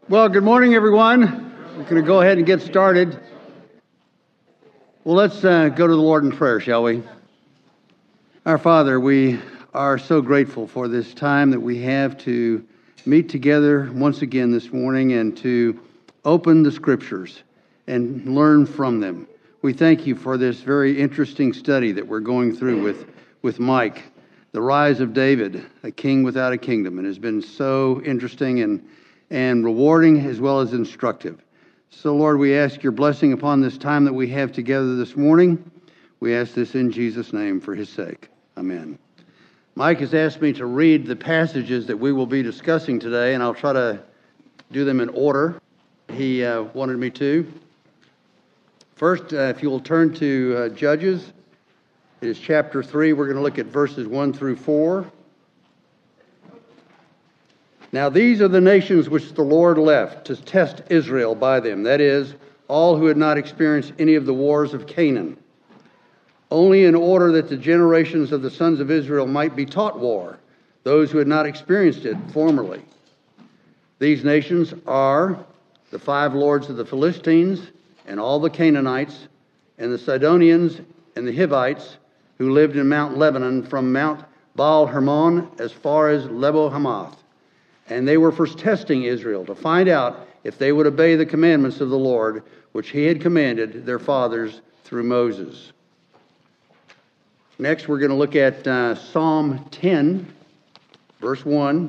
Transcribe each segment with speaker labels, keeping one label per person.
Speaker 1: Well, good morning, everyone. We're going to go ahead and get started. Well, let's go to the Lord in prayer, shall we? Our Father, we are so grateful for this time that we have to meet together once again this morning and to open the Scriptures and learn from them. We thank you for this very interesting study that we're going through with Mike, the rise of David, a king without a kingdom, and has been so interesting and rewarding as well as instructive. So, Lord, we ask your blessing upon this time that we have together this morning. We ask this in Jesus' name for his sake. Amen. Mike has asked me to read the passages that we will be discussing today, and I'll try to do them in order he wanted me to. First, if you will turn to Judges, it is chapter 3. We're going to look at verses 1 through 4. Now these are the nations which the Lord left to test Israel by them, that is, all who had not experienced any of the wars of Canaan, only in order that the generations of the sons of Israel might be taught war, those who had not experienced it formerly. These nations are the 5 lords of the Philistines, and all the Canaanites, and the Sidonians, and the Hivites, who lived in Mount Lebanon, from Mount Baal-Hermon as far as Lebo-Hamath. And they were first testing Israel to find out if they would obey the commandments of the Lord, which he had commanded their fathers through Moses. Next, we're going to look at Psalm 10, verse 1.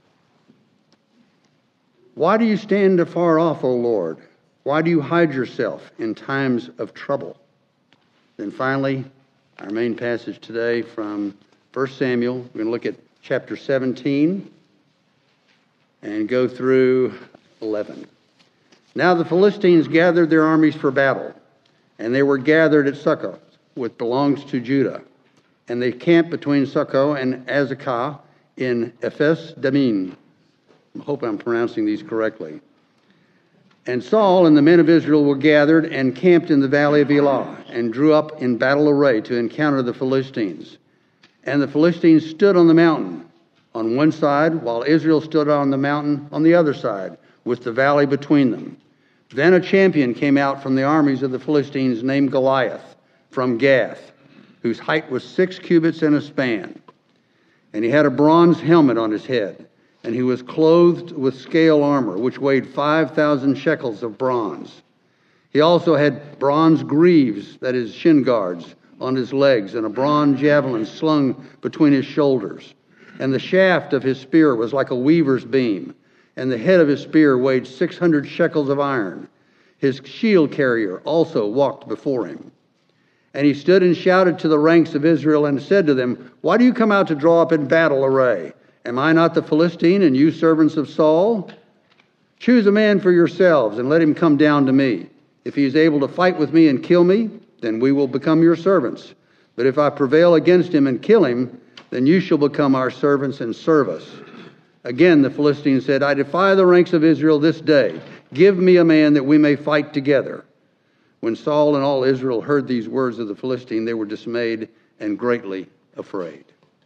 Speaker 1: Why do you stand afar off, O Lord? Why do you hide yourself in times of trouble? Then finally, our main passage today from 1 Samuel. We're going to look at chapter 17. And go through 11. Now the Philistines gathered their armies for battle, and they were gathered at Succoth, which belongs to Judah. And they camped between Succoth and Azekah in Ephes Dammim. I hope I'm pronouncing these correctly. And Saul and the men of Israel were gathered and camped in the valley of Elah, and drew up in battle array to encounter the Philistines. And the Philistines stood on the mountain on one side, while Israel stood on the mountain on the other side, with the valley between them. Then a champion came out from the armies of the Philistines named Goliath from Gath, whose height was 6 cubits and a span. And he had a bronze helmet on his head, and he was clothed with scale armor, which weighed 5,000 shekels of bronze. He also had bronze greaves, that is, shin guards, on his legs, and a bronze javelin slung between his shoulders. And the shaft of his spear was like a weaver's beam, and the head of his spear weighed 600 shekels of iron. His shield carrier also walked before him. And he stood and shouted to the ranks of Israel and said to them, Why do you come out to draw up in battle array? Am I not the Philistine, and you servants of Saul? Choose a man for yourselves, and let him come down to me. If he is able to fight with me and kill me, then we will become your servants. But if I prevail against him and kill him, then you shall become our servants and serve us. Again, the Philistines said, I defy the ranks of Israel this day. Give me a man that we may fight together. When Saul and all Israel heard these words of the Philistine, they were dismayed and greatly afraid.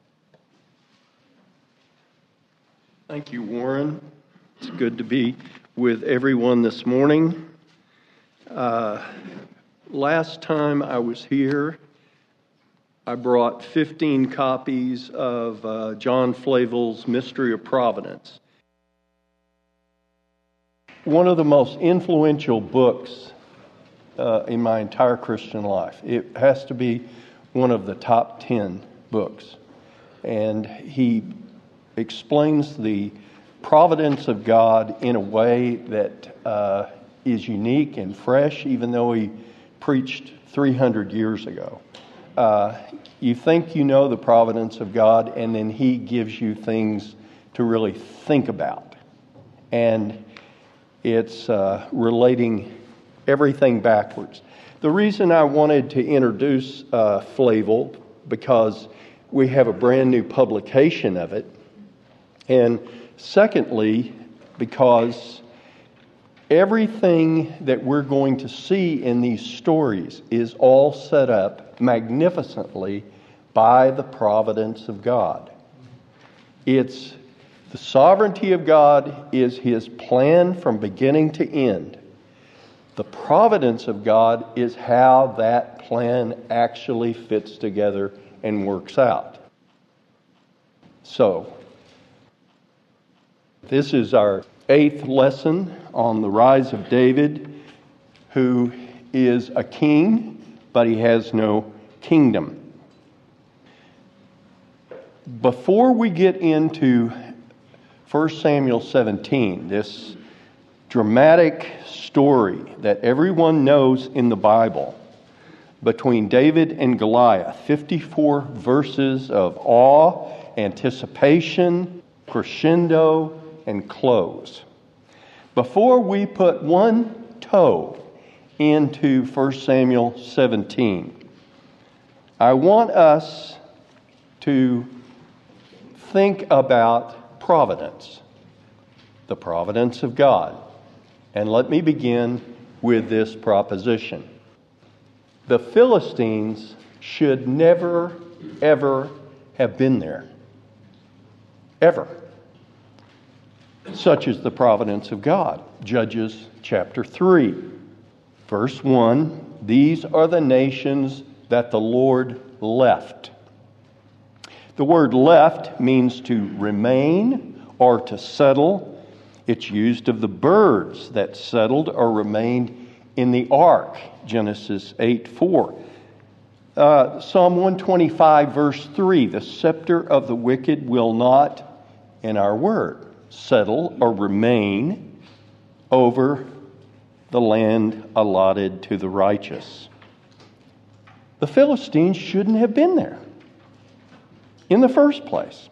Speaker 2: Thank you, Warren. It's good to be with everyone this morning. Last time I was here, I brought 15 copies of John Flavel's Mystery of Providence. One of the most influential books in my entire Christian life. It has to be one of the top 10 books. And he explains the providence of God in a way that is unique and fresh, even though he preached 300 years ago. You think you know the providence of God, and then he gives you things to really think about. And it's relating everything backwards. The reason I wanted to introduce Flavel, because we have a brand new publication of it. And secondly, because everything that we're going to see in these stories is all set up magnificently by the providence of God. It's The sovereignty of God is His plan from beginning to end. The providence of God is how that plan actually fits together and works out. So, this is our 8th lesson on the rise of David, who is a king, but he has no kingdom. Before we get into 1 Samuel 17, this dramatic story that everyone knows in the Bible between David and Goliath, 54 verses of awe, anticipation, crescendo, and close. Before we put one toe into 1 Samuel 17, I want us to think about providence, the providence of God. And let me begin with this proposition. The Philistines should never, ever have been there. Ever. Such is the providence of God. Judges chapter 3, verse 1, these are the nations that the Lord left. The word left means to remain or to settle. It's used of the birds that settled or remained in the ark, Genesis 8:4. Psalm 125, verse 3, the scepter of the wicked will not, in our word, settle or remain over the land allotted to the righteous. The Philistines shouldn't have been there in the first place.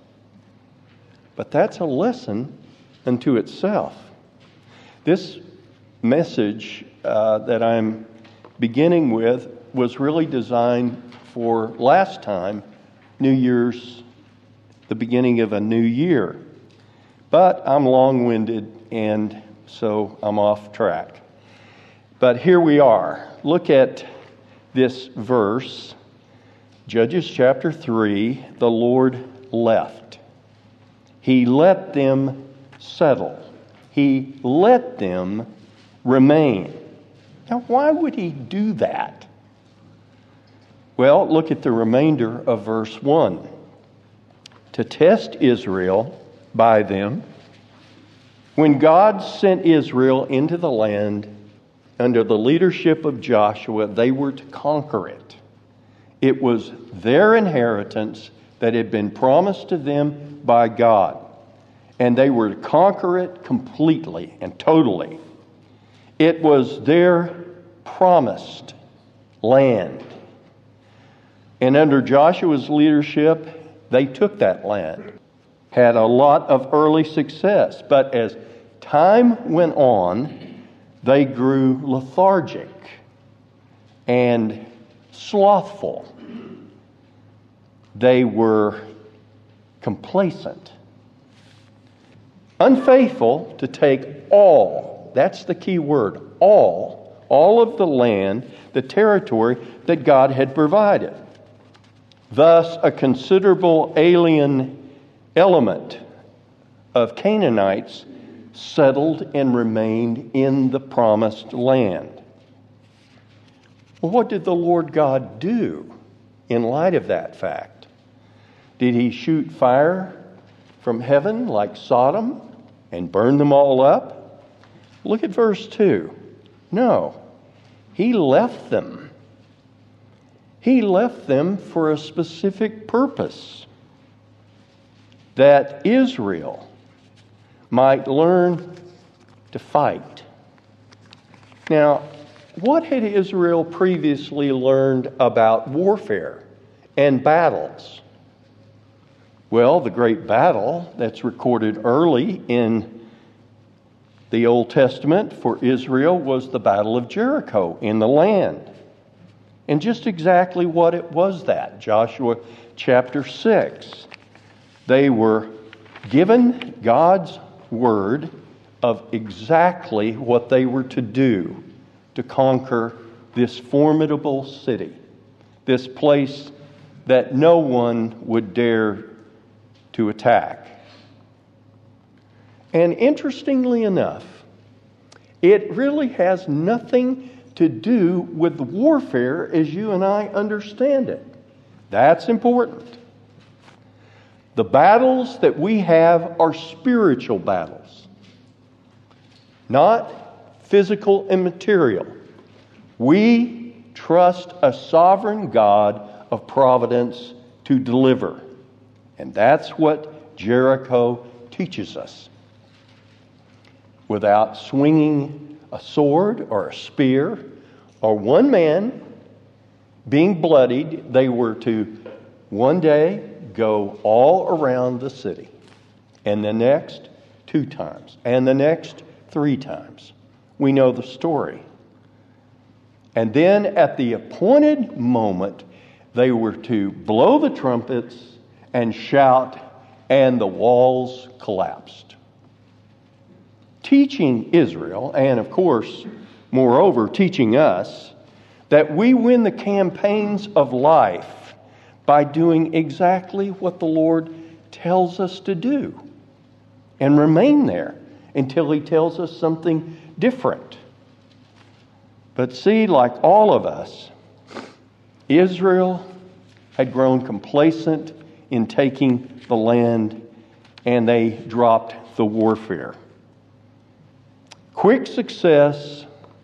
Speaker 2: But that's a lesson unto itself. This message that I'm beginning with was really designed for last time, New Year's, the beginning of a new year. But I'm long-winded, and so I'm off track. But here we are. Look at this verse, Judges chapter 3, the Lord left. He let them settle. He let them remain. Now, why would he do that? Well, look at the remainder of verse 1. To test Israel by them, when God sent Israel into the land under the leadership of Joshua, they were to conquer it. It was their inheritance that had been promised to them by God. And they were to conquer it completely and totally. It was their promised land. And under Joshua's leadership, they took that land. Had a lot of early success. But as time went on, they grew lethargic and slothful. They were complacent. Unfaithful to take all, that's the key word, all of the land, the territory that God had provided. Thus, a considerable alien element of Canaanites settled and remained in the promised land. Well, what did the Lord God do in light of that fact? Did he shoot fire from heaven like Sodom and burn them all up? Look at verse 2. No, he left them. He left them for a specific purpose, that Israel might learn to fight. Now, what had Israel previously learned about warfare and battles? Well, the great battle that's recorded early in the Old Testament for Israel was the Battle of Jericho in the land. And just exactly what it was that, Joshua chapter 6. They were given God's word of exactly what they were to do to conquer this formidable city, this place that no one would dare to attack. And interestingly enough, it really has nothing to do with the warfare as you and I understand it. That's important. The battles that we have are spiritual battles, not physical and material. We trust a sovereign God of providence to deliver. And that's what Jericho teaches us. Without swinging a sword or a spear or one man being bloodied, they were to one day go all around the city, and the next 2 times, and the next 3 times. We know the story. And then at the appointed moment, they were to blow the trumpets and shout, and the walls collapsed. Teaching Israel, and of course, moreover, teaching us, that we win the campaigns of life by doing exactly what the Lord tells us to do and remain there until He tells us something different. But see, like all of us, Israel had grown complacent in taking the land, and they dropped the warfare. Quick success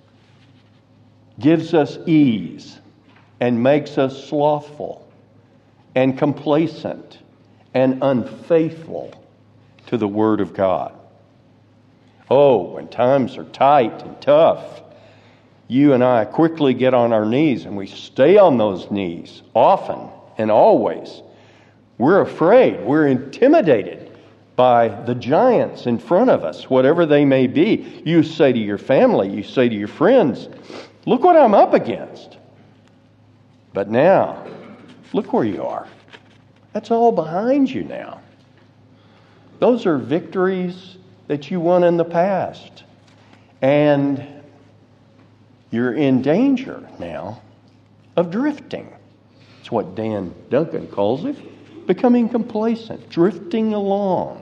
Speaker 2: gives us ease and makes us slothful and complacent and unfaithful to the Word of God. Oh, when times are tight and tough, you and I quickly get on our knees, and we stay on those knees often and always. We're afraid. We're intimidated by the giants in front of us, whatever they may be. You say to your family, you say to your friends, look what I'm up against. But now, look where you are. That's all behind you now. Those are victories that you won in the past. And you're in danger now of drifting. It's what Dan Duncan calls it, becoming complacent, drifting along.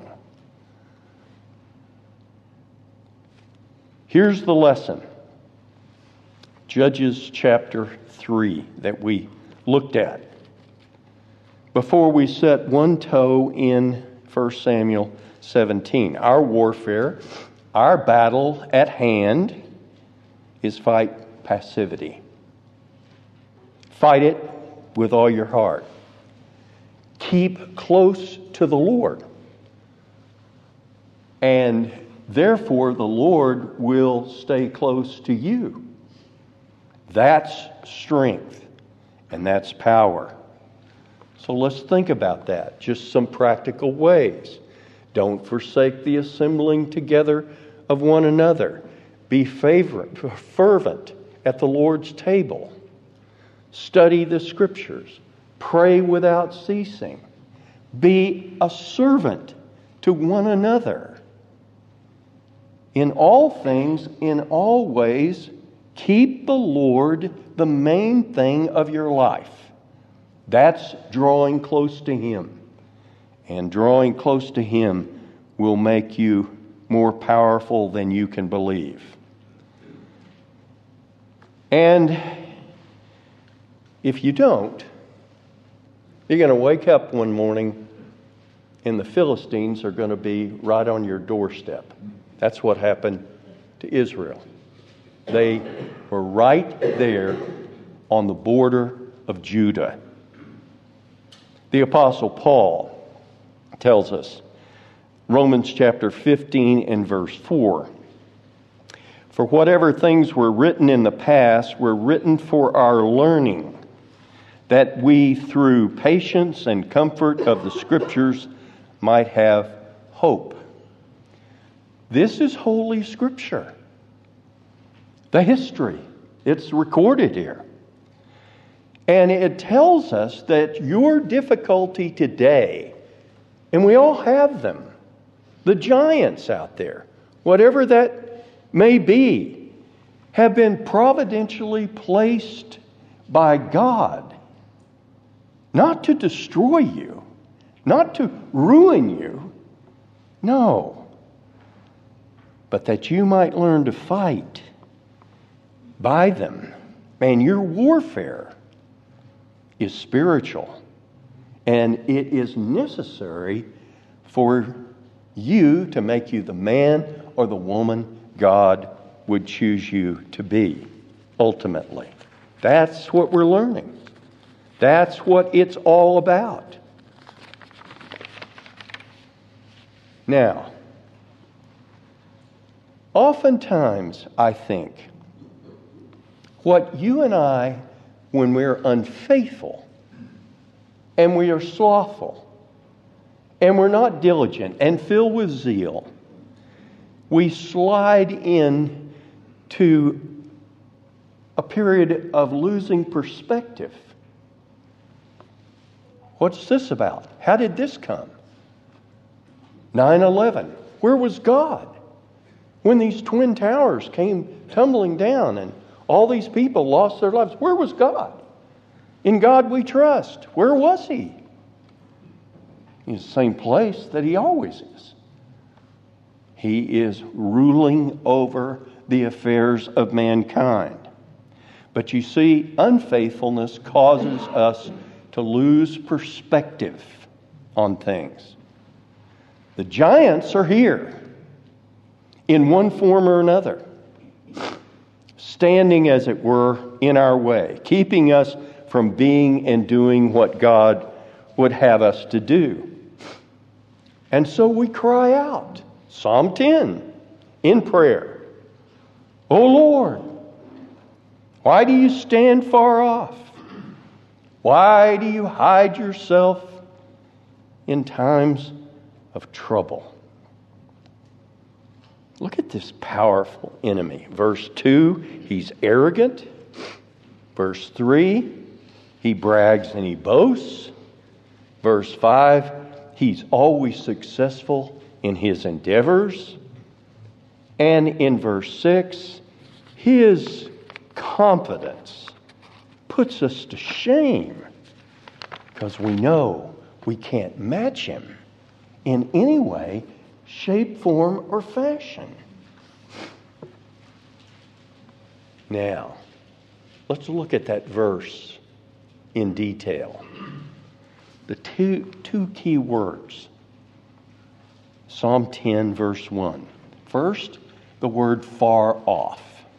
Speaker 2: Here's the lesson. Judges chapter 3 that we looked at. Before we set one toe in 1 Samuel 17, our warfare, our battle at hand is fight passivity. Fight it with all your heart. Keep close to the Lord. And therefore, the Lord will stay close to you. That's strength, and that's power. So let's think about that. Just some practical ways. Don't forsake the assembling together of one another. Be fervent at the Lord's table. Study the Scriptures. Pray without ceasing. Be a servant to one another. In all things, in all ways, keep the Lord the main thing of your life. That's drawing close to Him. And drawing close to Him will make you more powerful than you can believe. And if you don't, you're going to wake up one morning and the Philistines are going to be right on your doorstep. That's what happened to Israel. They were right there on the border of Judah. The Apostle Paul tells us, Romans chapter 15 and verse 4, for whatever things were written in the past were written for our learning, that we through patience and comfort of the Scriptures might have hope. This is Holy Scripture. The history. It's recorded here. And it tells us that your difficulty today, and we all have them, the giants out there, whatever that may be, have been providentially placed by God, not to destroy you, not to ruin you. No. but that you might learn to fight by them. Man, your warfare is spiritual, and it is necessary for you to make you the man or the woman God would choose you to be, ultimately. That's what we're learning. That's what it's all about. Now, oftentimes, I think, what you and I, when we're unfaithful, and we are slothful, and we're not diligent and filled with zeal, we slide in to a period of losing perspective. What's this about? How did this come? 9/11. Where was God when these twin towers came tumbling down and all these people lost their lives? Where was God? In God we trust. Where was He? He's the same place that He always is. He is ruling over the affairs of mankind. But you see, unfaithfulness causes us to lose perspective on things. The giants are here in one form or another, standing, as it were, in our way, keeping us from being and doing what God would have us to do. And so we cry out, Psalm 10, in prayer, O Lord, why do you stand far off? Why do you hide yourself in times of trouble? Look at this powerful enemy. Verse 2, he's arrogant. Verse 3, he brags and he boasts. Verse 5, he's always successful in his endeavors. And in verse 6, his confidence puts us to shame because we know we can't match him in any way, shape, form, or fashion. Now, let's look at that verse in detail. The two key words. Psalm 10, verse 1. First, the word far off.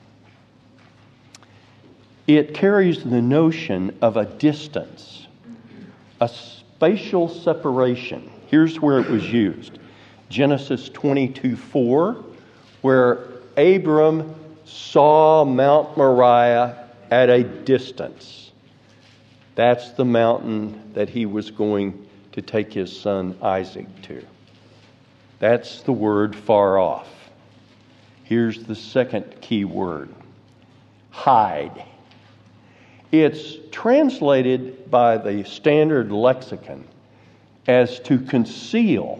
Speaker 2: It carries the notion of a distance, a spatial separation. Here's where it was used. Genesis 22:4, where Abram saw Mount Moriah at a distance. That's the mountain that he was going to take his son Isaac to. That's the word far off. Here's the second key word, hide. It's translated by the Standard Lexicon as to conceal.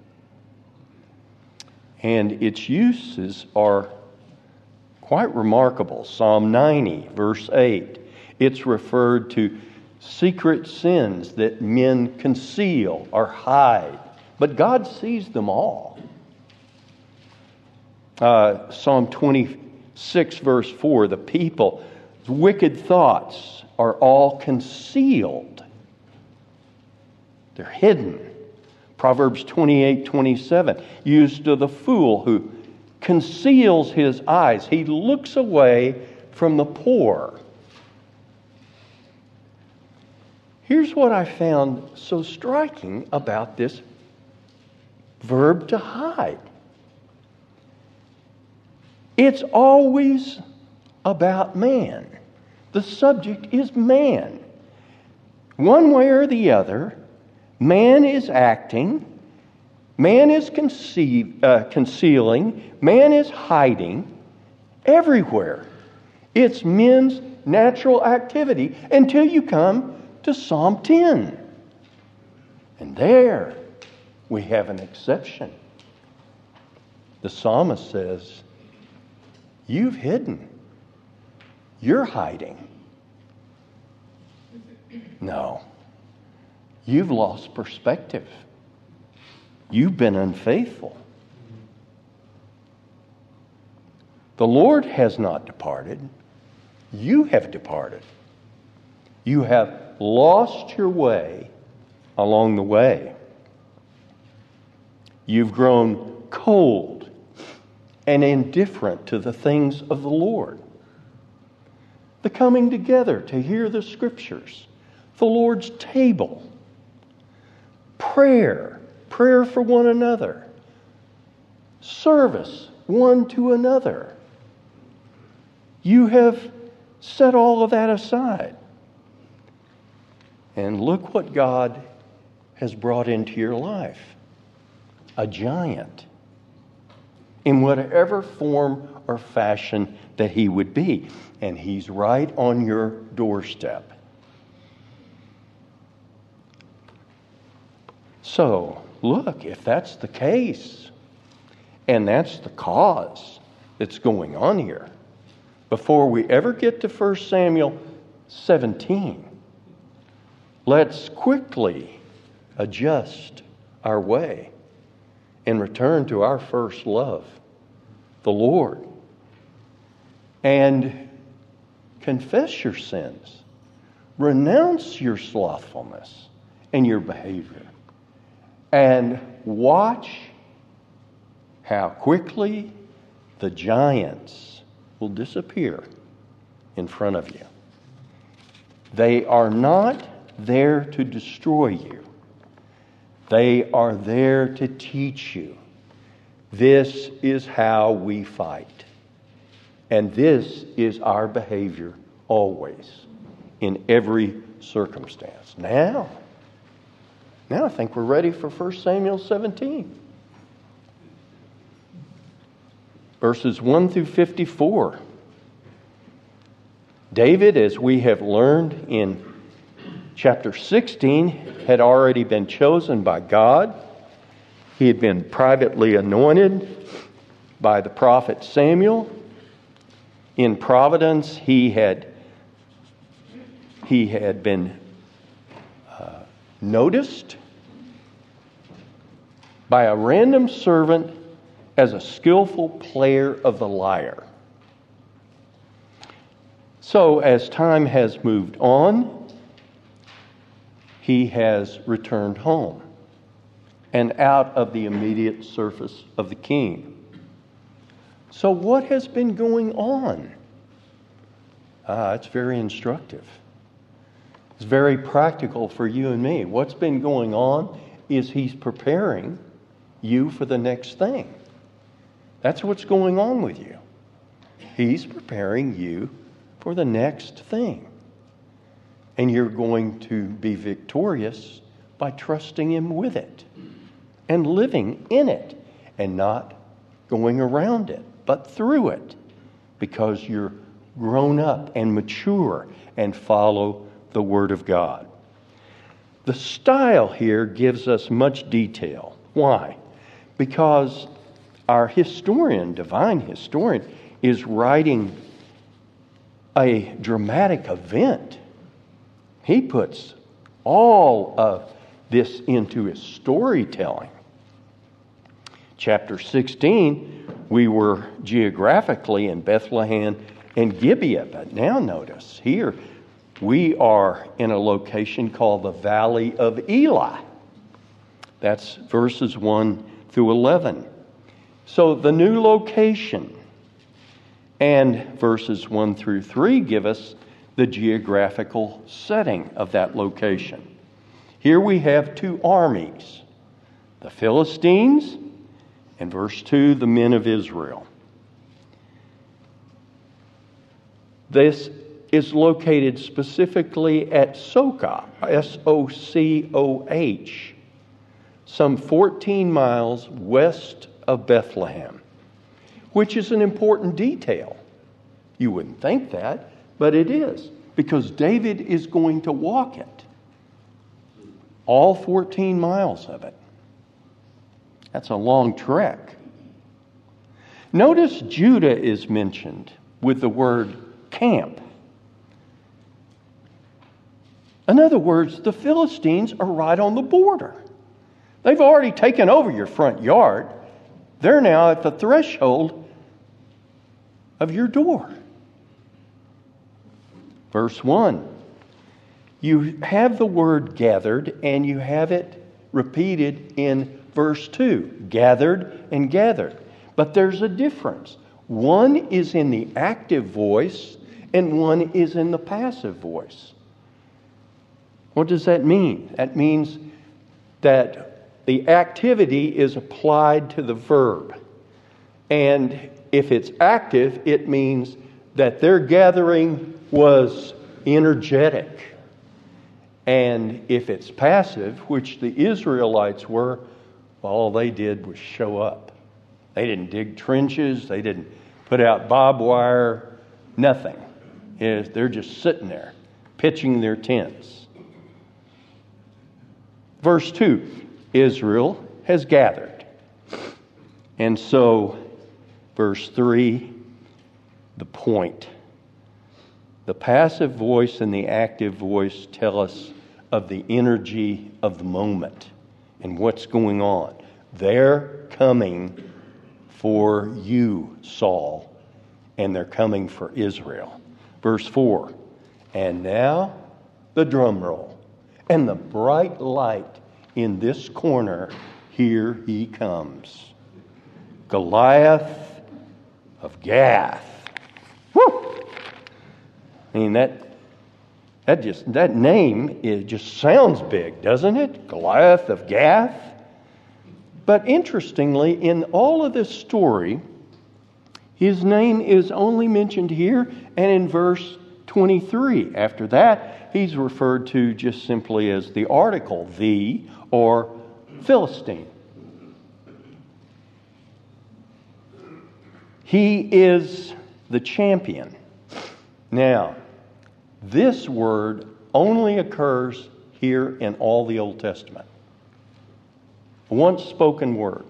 Speaker 2: And its uses are quite remarkable. Psalm 90, verse 8. It's referred to secret sins that men conceal or hide. But God sees them all. Psalm 26, verse 4. The people's wicked thoughts are all concealed. They're hidden. Proverbs 28:27, used of the fool who conceals his eyes. He looks away from the poor. Here's what I found so striking about this verb to hide. It's always about man. The subject is man. One way or the other, man is acting, man is concealing, man is hiding everywhere. It's men's natural activity until you come to Psalm 10. And there we have an exception. The psalmist says, you've hidden. You're hiding. No. You've lost perspective. You've been unfaithful. The Lord has not departed. You have departed. You have lost your way along the way. You've grown cold and indifferent to the things of the Lord. The coming together to hear the Scriptures, the Lord's table, prayer for one another, service one to another. You have set all of that aside. And look what God has brought into your life. A giant. In whatever form or fashion that he would be. And he's right on your doorstep. So, look, if that's the case, and that's the cause that's going on here, before we ever get to 1 Samuel 17, let's quickly adjust our way and return to our first love, the Lord, and confess your sins, renounce your slothfulness and your behavior, and watch how quickly the giants will disappear in front of you. They are not there to destroy you. They are there to teach you. This is how we fight. And this is our behavior always, in every circumstance. Now I think we're ready for 1 Samuel 17. Verses 1 through 54. David, as we have learned in chapter 16, had already been chosen by God. He had been privately anointed by the prophet Samuel. In providence, he had been noticed by a random servant as a skillful player of the lyre. So, as time has moved on, he has returned home and out of the immediate service of the king. So what has been going on? It's very instructive. It's very practical for you and me. What's been going on is he's preparing you for the next thing. That's what's going on with you. He's preparing you for the next thing. And you're going to be victorious by trusting him with it and living in it and not going around it, but through it, because you're grown up and mature and follow the Word of God. The style here gives us much detail. Why? Because our historian, divine historian, is writing a dramatic event. He puts all of this into his storytelling. Chapter 16, we were geographically in Bethlehem and Gibeah, but now notice here we are in a location called the Valley of Elah. That's verses 1 through 11. So the new location and verses 1 through 3 give us the geographical setting of that location. Here we have two armies, the Philistines, and verse 2, the men of Israel. This is located specifically at Sochoh, Socoh, some 14 miles west of Bethlehem, which is an important detail. You wouldn't think that, but it is, because David is going to walk it, all 14 miles of it. That's a long trek. Notice Judah is mentioned with the word camp. In other words, the Philistines are right on the border. They've already taken over your front yard. They're now at the threshold of your door. Verse 1. You have the word gathered, and you have it repeated in verse 2. Gathered and gathered. But there's a difference. One is in the active voice, and one is in the passive voice. What does that mean? That means that the activity is applied to the verb. And if it's active, it means that their gathering was energetic. And if it's passive, which the Israelites were, well, all they did was show up. They didn't dig trenches. They didn't put out barbed wire. Nothing. They're just sitting there, pitching their tents. Verse 2, Israel has gathered. And so, verse 3, the point. The passive voice and the active voice tell us of the energy of the moment and what's going on. They're coming for you, Saul, and they're coming for Israel. Verse 4, and now the drum roll and the bright light in this corner, here he comes. Goliath of Gath. Woo! I mean, that name just sounds big, doesn't it? Goliath of Gath. But interestingly, in all of this story, his name is only mentioned here and in verse 23. After that, he's referred to just simply as the article, the or Philistine. He is the champion. Now, this word only occurs here in all the Old Testament. A once spoken word.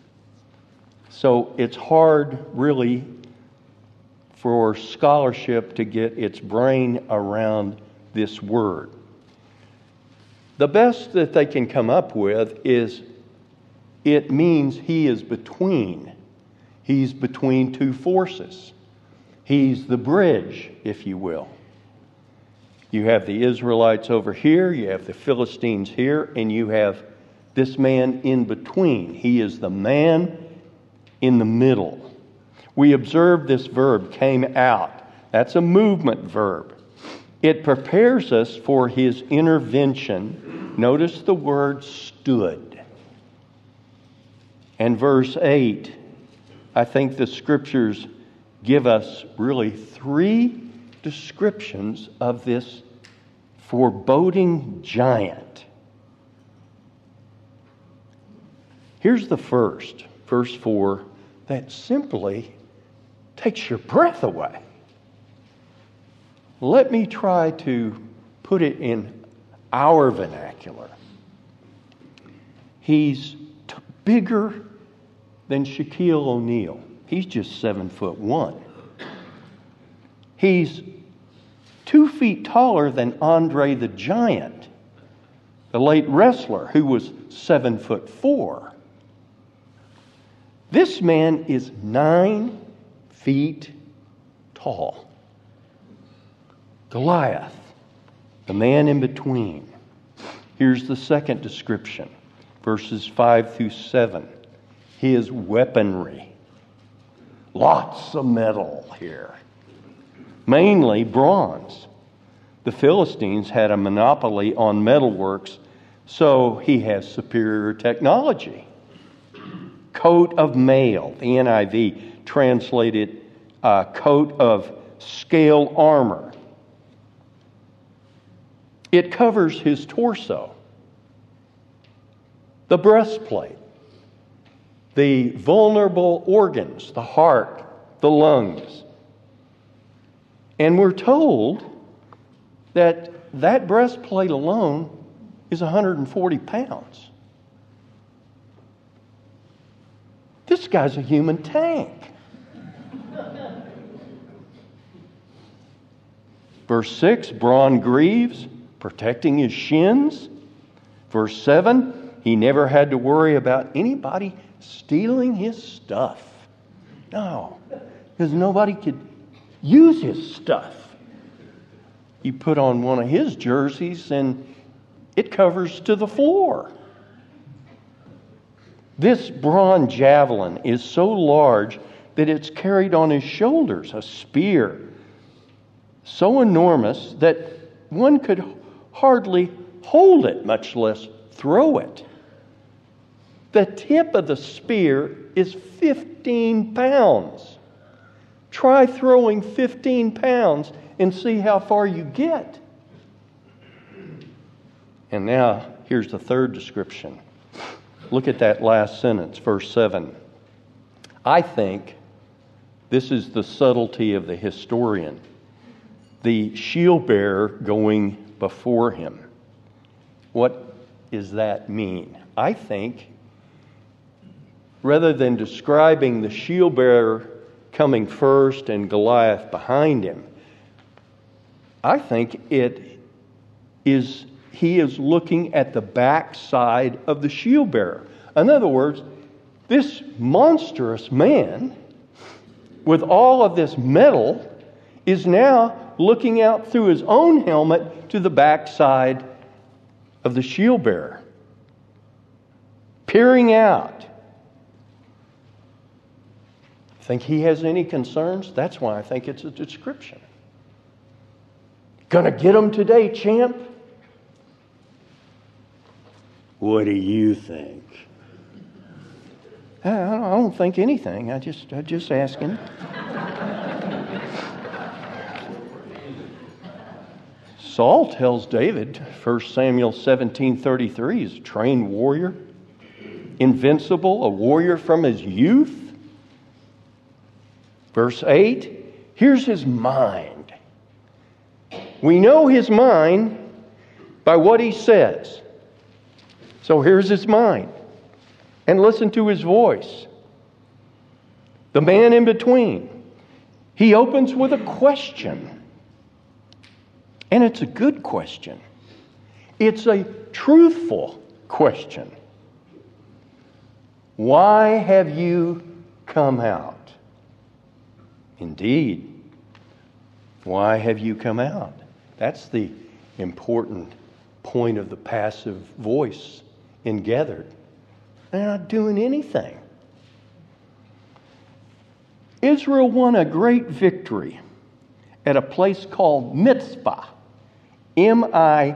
Speaker 2: So it's hard, really, for scholarship to get its brain around this word. The best that they can come up with is it means he is between. He's between two forces. He's the bridge, if you will. You have the Israelites over here, you have the Philistines here, and you have this man in between. He is the man in the middle. We observe this verb, came out. That's a movement verb. It prepares us for his intervention. Notice the word stood. And verse 8, I think the scriptures give us really three descriptions of this foreboding giant. Here's the first, verse 4, that simply takes your breath away. Let me try to put it in our vernacular. He's bigger than Shaquille O'Neal. He's just 7'1". He's 2 feet taller than Andre the Giant, the late wrestler who was 7'4". This man is 9 feet tall. Goliath, the man in between. Here's the second description, verses 5 through 7. His weaponry. Lots of metal here. Mainly bronze. The Philistines had a monopoly on metalworks, so he has superior technology. Coat of mail, the NIV translated coat of scale armor. It covers his torso. The breastplate, the vulnerable organs, the heart, the lungs. And we're told that that breastplate alone is 140 pounds. This guy's a human tank. Verse 6, brawn greaves, protecting his shins. Verse 7, he never had to worry about anybody stealing his stuff. No, because nobody could use his stuff. You put on one of his jerseys and it covers to the floor. This bronze javelin is so large that it's carried on his shoulders, a spear so enormous that one could hardly hold it, much less throw it. The tip of the spear is 15 pounds. Try throwing 15 pounds and see how far you get. And now, here's the third description. Look at that last sentence, verse 7. I think this is the subtlety of the historian. The shield bearer going before him. What does that mean? I think, rather than describing the shield bearer coming first and Goliath behind him, I think he is looking at the backside of the shield bearer. In other words, this monstrous man with all of this metal is now looking out through his own helmet to the backside of the shield bearer, peering out. Think he has any concerns? That's why I think it's a description. Gonna get him today, champ? What do you think? I don't think anything. I just asking. Saul tells David, 1 Samuel 17:33, he's a trained warrior, invincible, a warrior from his youth. Verse 8, here's his mind. We know his mind by what he says. So here's his mind. And listen to his voice. The man in between. He opens with a question. And it's a good question. It's a truthful question. Why have you come out? Indeed. Why have you come out? That's the important point of the passive voice in gathered. They're not doing anything. Israel won a great victory at a place called Mizpah, Mizpah,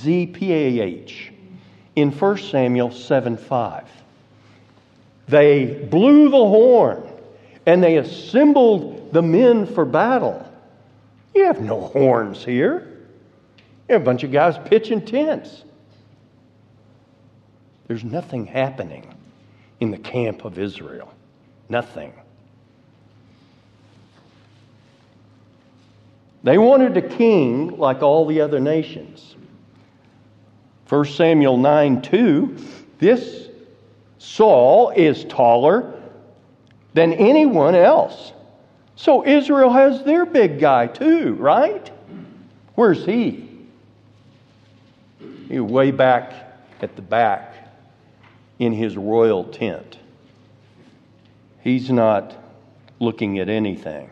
Speaker 2: in 1 Samuel 7:5. They blew the horn and they assembled the men for battle. You have no horns here. You have a bunch of guys pitching tents. There's nothing happening in the camp of Israel. Nothing. They wanted a king like all the other nations. 1 Samuel 9:2, this Saul is taller than anyone else. So Israel has their big guy too, right? Where's he? He's way back at the back in his royal tent. He's not looking at anything.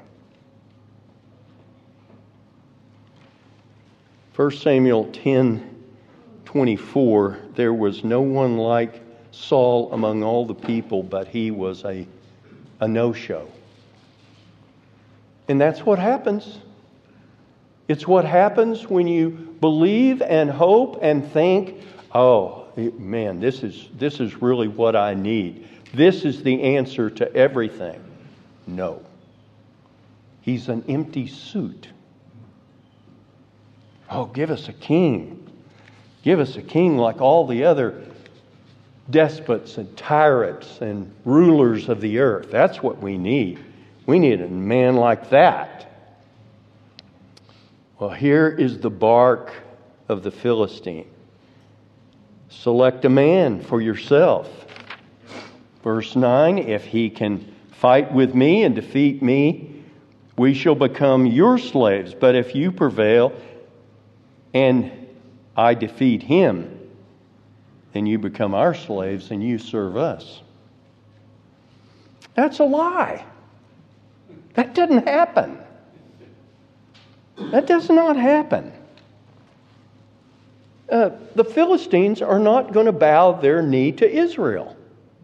Speaker 2: 1 Samuel 10:24, there was no one like Saul among all the people, but he was a no-show. And that's what happens. It's what happens when you believe and hope and think, oh, man, this is really what I need. This is the answer to everything. No. He's an empty suit. Oh, give us a king. Give us a king like all the other despots and tyrants and rulers of the earth. That's what we need. We need a man like that. Well, here is the bark of the Philistine. Select a man for yourself. Verse 9, if he can fight with me and defeat me, we shall become your slaves. But if you prevail and I defeat him, then you become our slaves and you serve us. That's a lie. That doesn't happen. That does not happen. The Philistines are not going to bow their knee to Israel.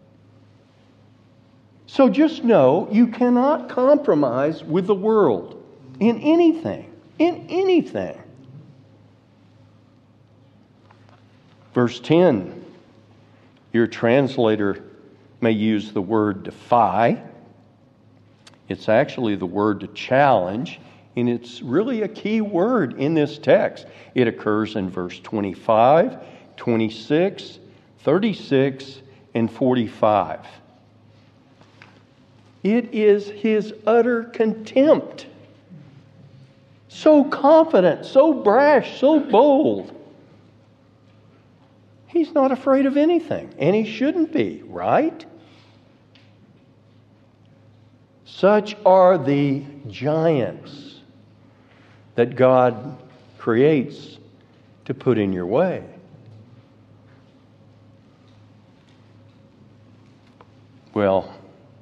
Speaker 2: So just know you cannot compromise with the world in anything. In anything. Verse 10, your translator may use the word defy. It's actually the word to challenge, and it's really a key word in this text. It occurs in verse 25, 26, 36, and 45. It is his utter contempt. So confident, so brash, so bold. He's not afraid of anything, and he shouldn't be, right? Such are the giants that God creates to put in your way. Well,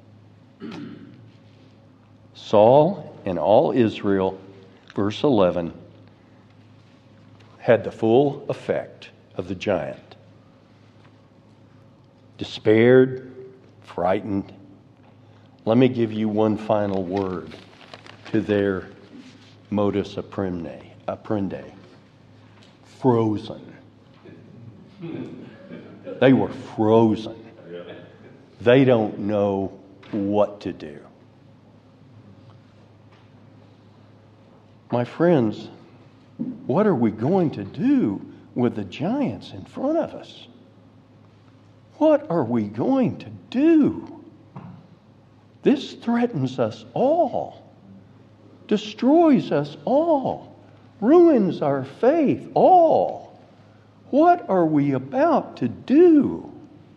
Speaker 2: Saul and all Israel, verse 11, had the full effect of the giant. Despaired, frightened. Let me give you one final word to their modus apprendi. Frozen. They were frozen. They don't know what to do. My friends, what are we going to do with the giants in front of us? What are we going to do? This threatens us all, destroys us all, ruins our faith all. What are we about to do?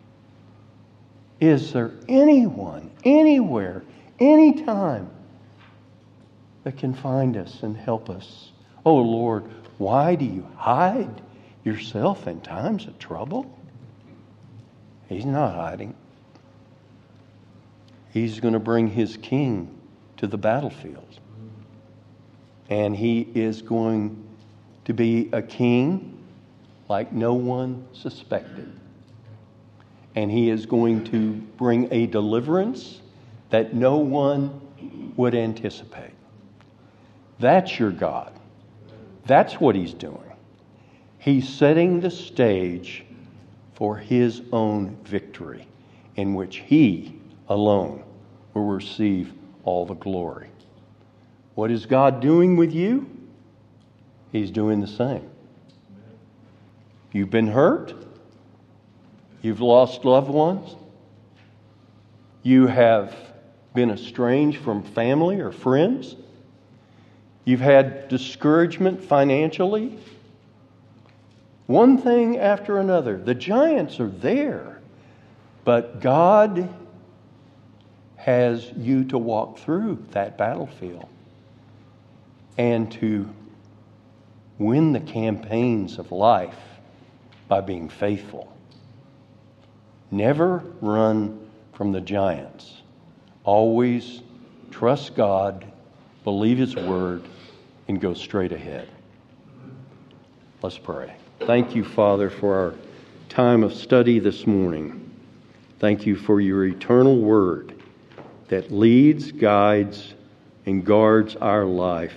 Speaker 2: Is there anyone, anywhere, anytime that can find us and help us? Oh Lord, why do you hide yourself in times of trouble? He's not hiding. He's going to bring his king to the battlefield. And he is going to be a king like no one suspected. And he is going to bring a deliverance that no one would anticipate. That's your God. That's what he's doing. He's setting the stage for his own victory, in which he alone will receive all the glory. What is God doing with you? He's doing the same. You've been hurt. You've lost loved ones. You have been estranged from family or friends. You've had discouragement financially. One thing after another. The giants are there. But God has you to walk through that battlefield and to win the campaigns of life by being faithful. Never run from the giants. Always trust God, believe his word, and go straight ahead. Let's pray. Thank you, Father, for our time of study this morning. Thank you for your eternal word that leads, guides, and guards our life.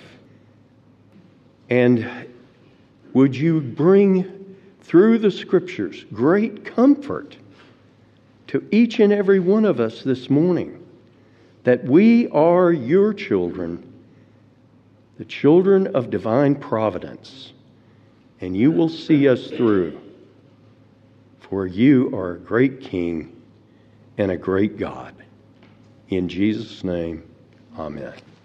Speaker 2: And would you bring through the scriptures great comfort to each and every one of us this morning, that we are your children, the children of divine providence, and you will see us through, for you are a great King and a great God. In Jesus' name, amen.